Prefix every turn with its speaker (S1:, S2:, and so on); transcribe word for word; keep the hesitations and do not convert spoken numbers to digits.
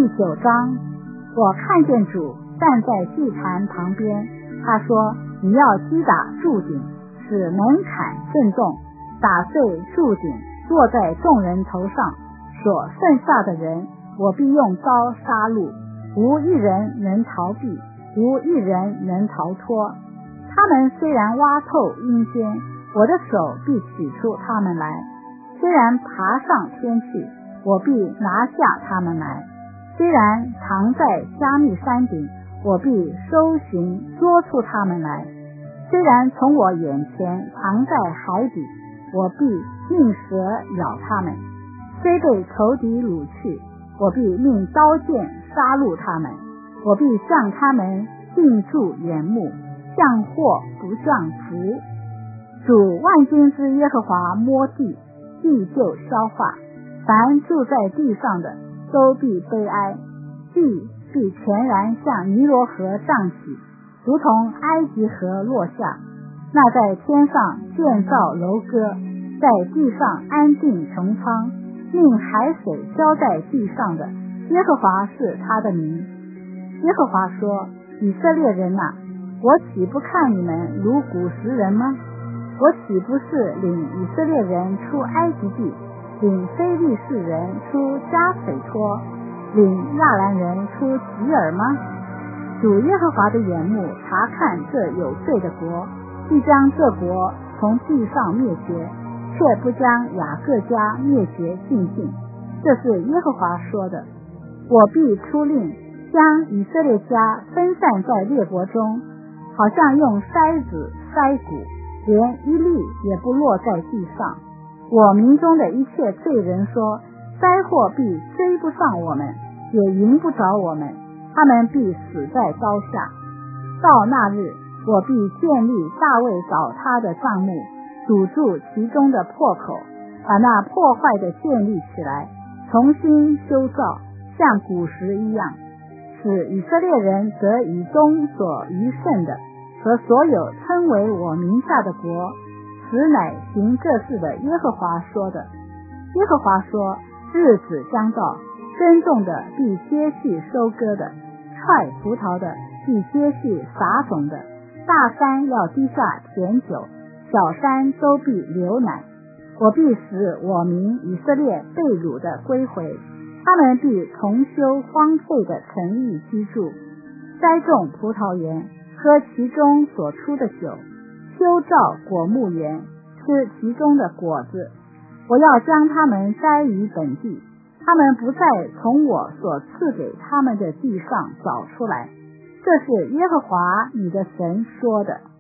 S1: 第九章，我看见主站在祭坛旁边，他说：你要击打柱顶，使门槛震动，打碎柱顶，落在众人头上，所剩下的人我必用刀杀戮，无一人能逃避，无一人能逃脱。他们虽然挖透阴间，我的手必取出他们来；虽然爬上天去，我必拿下他们来；虽然藏在加密山顶，我必搜寻捉出他们来；虽然从我眼前藏在海底，我必命蛇咬他们；虽被仇敌掳去，我必命刀剑杀戮他们；我必向他们定住眼目，降祸不降福。主万军之耶和华摸地，地就消化，凡住在地上的都必悲哀，地必全然像尼罗河涨起，如同埃及河落下。那在天上建造楼阁，在地上安定穹苍，命海水浇在地上的，耶和华是他的名。耶和华说：以色列人啊，我岂不看你们如古时人吗？我岂不是领以色列人出埃及地，领非利士人出加斐托，领亚兰人出吉尔吗？主耶和华的眼目查看这有罪的国，必将这国从地上灭绝，却不将雅各家灭绝尽尽。这是耶和华说的。我必出令，将以色列家分散在列国中，好像用筛子筛谷，连一粒也不落在地上。我民中的一切罪人说，灾祸必追不上我们，也迎不着我们，他们必死在刀下。到那日，我必建立大卫找他的帐幕，堵住其中的破口，把那破坏的建立起来，重新修造，像古时一样，使以色列人得以东所余剩的和所有称为我名下的国。此乃行这事的耶和华说的。耶和华说：日子将到，耕种的必接续收割的，踹葡萄的必接续撒种的，大山要滴下甜酒，小山都必流奶。我必使我民以色列被掳的归回，他们必重修荒废的城邑居住，栽种葡萄园，喝其中所出的酒，修造果木园，吃其中的果子。我要将他们栽于本地，他们不再从我所赐给他们的地上找出来。这是耶和华你的神说的。